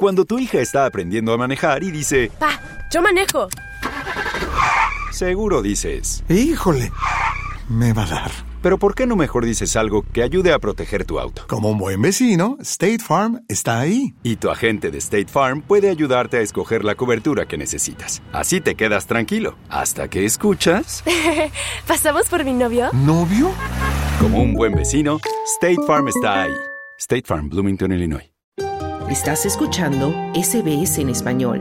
cuando tu hija está aprendiendo a manejar y dice: ¡Pa, yo manejo! Seguro dices: ¡Híjole! Me va a dar. Pero ¿por qué no mejor dices algo que ayude a proteger tu auto? Como un buen vecino, State Farm está ahí. Y tu agente de State Farm puede ayudarte a escoger la cobertura que necesitas. Así te quedas tranquilo, hasta que escuchas... ¿Pasamos por mi novio? ¿Novio? Como un buen vecino, State Farm está ahí. State Farm, Bloomington, Illinois. Estás escuchando SBS en español.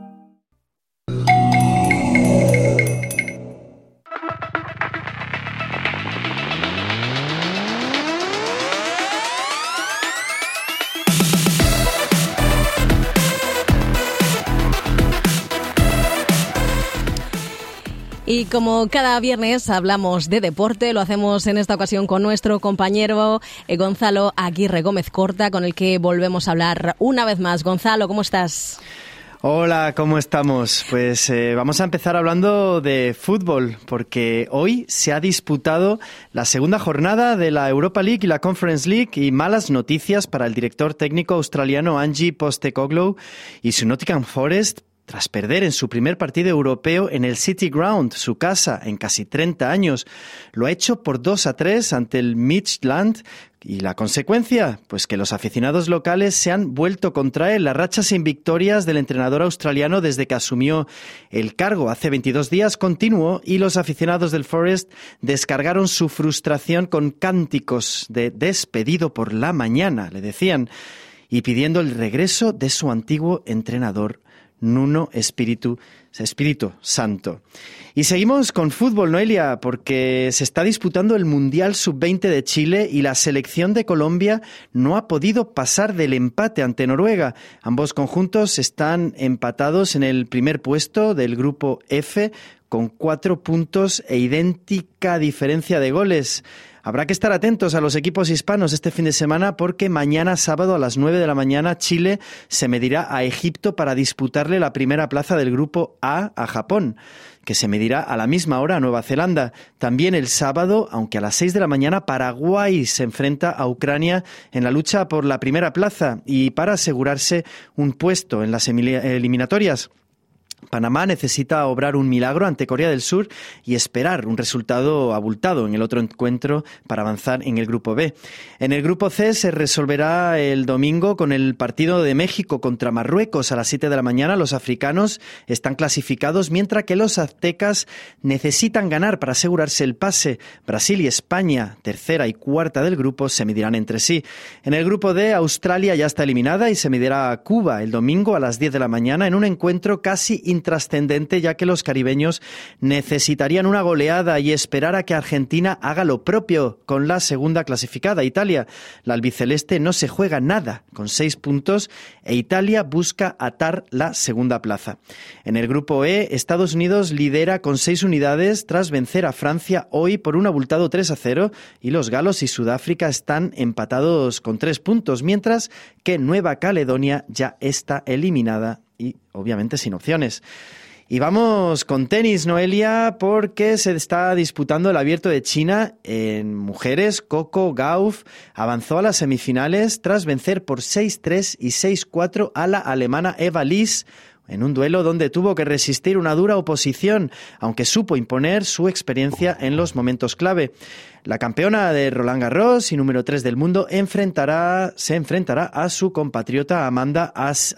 Y como cada viernes hablamos de deporte, lo hacemos en esta ocasión con nuestro compañero Gonzalo Aguirre Gómez Corta, con el que volvemos a hablar una vez más. Gonzalo, ¿cómo estás? Hola, ¿cómo estamos? Pues vamos a empezar hablando de fútbol, porque hoy se ha disputado la segunda jornada de la Europa League y la Conference League, y malas noticias para el director técnico australiano Ange Postecoglou y su Nottingham Forest, tras perder en su primer partido europeo en el City Ground, su casa, en casi 30 años. Lo ha hecho por 2-3 ante el Midtjylland. ¿Y la consecuencia? Pues que los aficionados locales se han vuelto contra él. La racha sin victorias del entrenador australiano desde que asumió el cargo hace 22 días continuó, y los aficionados del Forest descargaron su frustración con cánticos de despedido por la mañana, le decían, y pidiendo el regreso de su antiguo entrenador, Nuno Espíritu Santo. Y seguimos con fútbol, Noelia, porque se está disputando el Mundial Sub-20 de Chile y la selección de Colombia no ha podido pasar del empate ante Noruega. Ambos conjuntos están empatados en el primer puesto del grupo F con 4 puntos e idéntica diferencia de goles. Habrá que estar atentos a los equipos hispanos este fin de semana, porque mañana sábado a las 9 de la mañana Chile se medirá a Egipto para disputarle la primera plaza del grupo A Japón, que se medirá a la misma hora a Nueva Zelanda. También el sábado, aunque a las 6 de la mañana, Paraguay se enfrenta a Ucrania en la lucha por la primera plaza y para asegurarse un puesto en las eliminatorias. Panamá necesita obrar un milagro ante Corea del Sur y esperar un resultado abultado en el otro encuentro para avanzar en el grupo B. En el grupo C se resolverá el domingo con el partido de México contra Marruecos a las 7 de la mañana. Los africanos están clasificados, mientras que los aztecas necesitan ganar para asegurarse el pase. Brasil y España, tercera y cuarta del grupo, se medirán entre sí. En el grupo D, Australia ya está eliminada y se medirá a Cuba el domingo a las 10 de la mañana en un encuentro casi intrascendente, ya que los caribeños necesitarían una goleada y esperar a que Argentina haga lo propio con la segunda clasificada, Italia. La albiceleste no se juega nada, con 6 puntos, e Italia busca atar la segunda plaza. En el grupo E, Estados Unidos lidera con 6 unidades tras vencer a Francia hoy por un abultado 3-0, y los galos y Sudáfrica están empatados con 3 puntos, mientras que Nueva Caledonia ya está eliminada y obviamente sin opciones. Y vamos con tenis, Noelia, porque se está disputando el Abierto de China en mujeres. Coco Gauff avanzó a las semifinales tras vencer por 6-3 y 6-4 a la alemana Eva Liss, en un duelo donde tuvo que resistir una dura oposición, aunque supo imponer su experiencia en los momentos clave. La campeona de Roland Garros y número 3 del mundo se enfrentará a su compatriota Amanda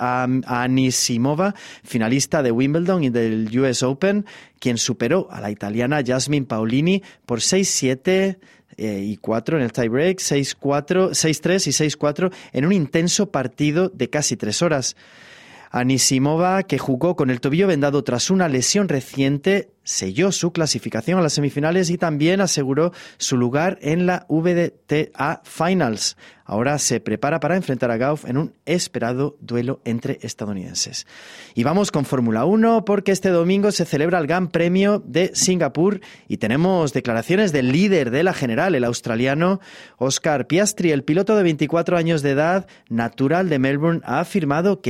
Anisimova, finalista de Wimbledon y del US Open, quien superó a la italiana Jasmine Paolini por 6-7 y 4 en el tiebreak, 6-4, 6-3 y 6-4 en un intenso partido de casi 3 horas. Anisimova, que jugó con el tobillo vendado tras una lesión reciente, selló su clasificación a las semifinales y también aseguró su lugar en la WTA Finals. Ahora se prepara para enfrentar a Gauff en un esperado duelo entre estadounidenses. Y vamos con Fórmula 1, porque este domingo se celebra el Gran Premio de Singapur y tenemos declaraciones del líder de la general, el australiano Oscar Piastri. El piloto de 24 años de edad, natural de Melbourne, ha afirmado que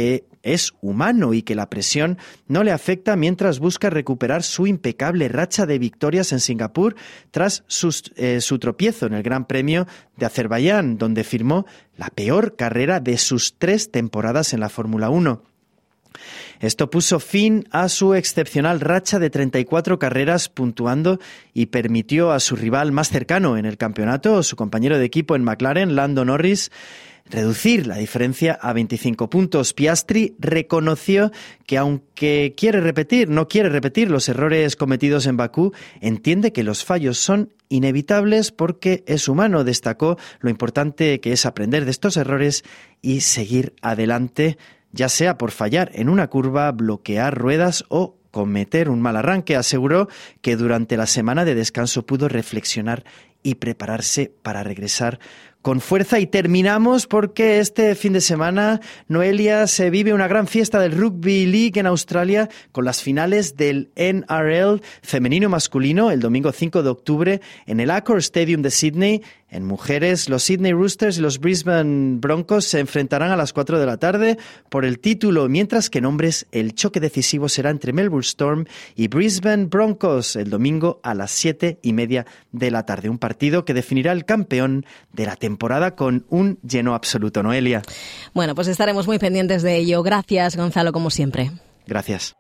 es humano y que la presión no le afecta mientras busca recuperar su impecable racha de victorias en Singapur tras su tropiezo en el Gran Premio de Azerbaiyán, donde firmó la peor carrera de sus 3 temporadas en la Fórmula 1. Esto puso fin a su excepcional racha de 34 carreras puntuando y permitió a su rival más cercano en el campeonato, su compañero de equipo en McLaren, Lando Norris, reducir la diferencia a 25 puntos. Piastri reconoció que aunque no quiere repetir los errores cometidos en Bakú, entiende que los fallos son inevitables porque es humano. Destacó lo importante que es aprender de estos errores y seguir adelante, ya sea por fallar en una curva, bloquear ruedas o cometer un mal arranque. Aseguró que durante la semana de descanso pudo reflexionar y prepararse para regresar con fuerza. Y terminamos porque este fin de semana, Noelia, se vive una gran fiesta del Rugby League en Australia con las finales del NRL femenino y masculino el domingo 5 de octubre en el Accor Stadium de Sydney. En mujeres, los Sydney Roosters y los Brisbane Broncos se enfrentarán a las 4 de la tarde por el título, mientras que en hombres el choque decisivo será entre Melbourne Storm y Brisbane Broncos el domingo a las 7:30 de la tarde. Un partido que definirá el campeón de la temporada con un lleno absoluto. Noelia. Bueno, pues estaremos muy pendientes de ello. Gracias, Gonzalo, como siempre. Gracias.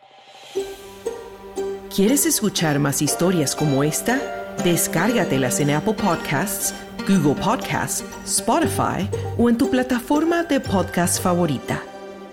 ¿Quieres escuchar más historias como esta? Descárgatelas en Apple Podcasts, Google Podcasts, Spotify o en tu plataforma de podcast favorita.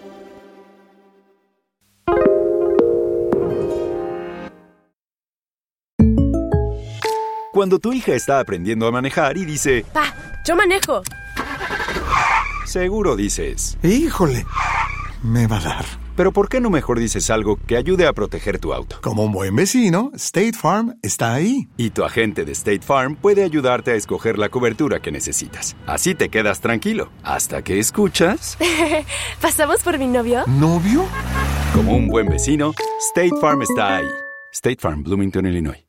Cuando tu hija está aprendiendo a manejar y dice, ¡Pa! ¡Yo manejo! seguro dices, Híjole, me va a dar. pero ¿por qué no mejor dices algo que ayude a proteger tu auto? Como un buen vecino, State Farm está ahí. Y tu agente de State Farm puede ayudarte a escoger la cobertura que necesitas. Así te quedas tranquilo, hasta que escuchas... ¿Pasamos por mi novio? ¿Novio? Como un buen vecino, State Farm está ahí. State Farm, Bloomington, Illinois.